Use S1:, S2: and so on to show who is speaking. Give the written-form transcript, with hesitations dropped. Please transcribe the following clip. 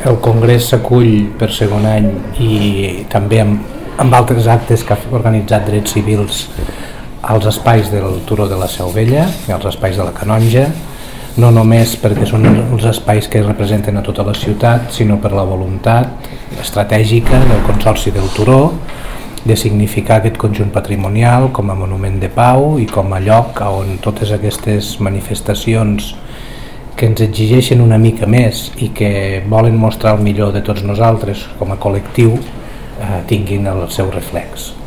S1: el Congrés s'acull per segon any i també amb altres actes que ha organitzat Drets Civils als espais del Turó de la Seu Vella i als espais de la Canonja, no només perquè són els espais que representen a tota la ciutat, sinó per la voluntat estratègica del Consorci del Turó de significar aquest conjunt patrimonial com a monument de pau i com a lloc on totes aquestes manifestacions que ens exigeixen una mica més i que volen mostrar el millor de tots nosaltres com a col·lectiu tinguin el seu reflex.